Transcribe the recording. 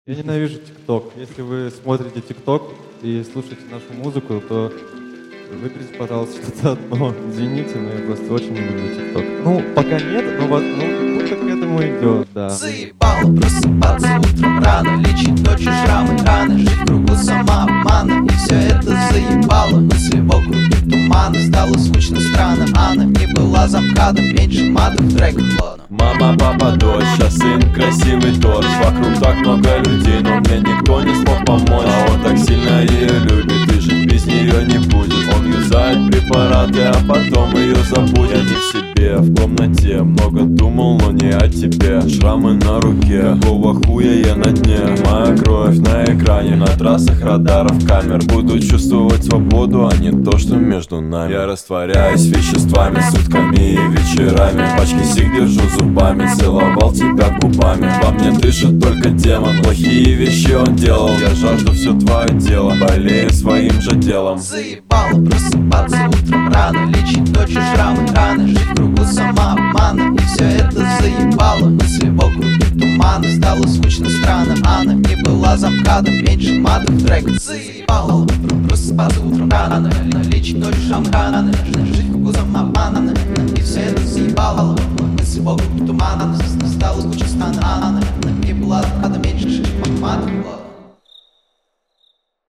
Я ненавижу ТикТок. Если вы смотрите ТикТок и слушаете нашу музыку, то выберите, пожалуйста, что-то одно. Извините, но я просто очень не люблю ТикТок. Ну, пока нет, но вот, ну, как будто к этому идет, да. Заебало просыпаться утром рано, лечить ночью шрамы, раны, жить в кругу самообмана. И все это заебало, мысли вокруг тумана. Стало скучно, странно, Анна не была замкадом, меньше матов в треках, ладно. Мама, папа, дочь, а сын красивый торч. Вокруг так много людей, но мне никто не смог помочь. А он так сильно ее любит, и жить без нее не будет. Он юзает препараты, а потом ее забудет. Я не в себе, в комнате много думал, но не о тебе. Шрамы на руке, какого хуя я на дне. Моя кровь на экране, на трассах радаров камер. Буду чувствовать свободу, а не то, что между нами. Я растворяюсь веществами, сутками и вечерами. Пачки сиг держу зубами, целовал тебя губами. Во мне дышит только демон, плохие вещи он делал. Я жажду все твое тело, болею своим же делом. Заебало просыпаться утром рано, лечить ночью шрамы, раны, жить в кругу самообмана. И все это заебало, мысли вокруг тумана. Стало скучно, странно, Анна не была замкадом, меньше матов в треках. Заебало просыпаться утром рано, лечить ночью шрамы, раны, жить в кругу самообмана. И все это заебало, мысли вокруг тумана. Стало скучно, странно, Анна не была замкадом, меньше матов.